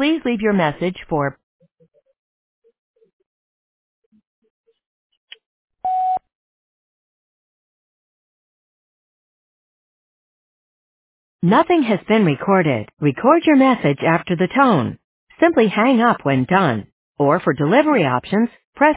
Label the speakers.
Speaker 1: Please leave your message for nothing has been recorded. Record your message after the tone. Simply hang up when done. Or for delivery options, press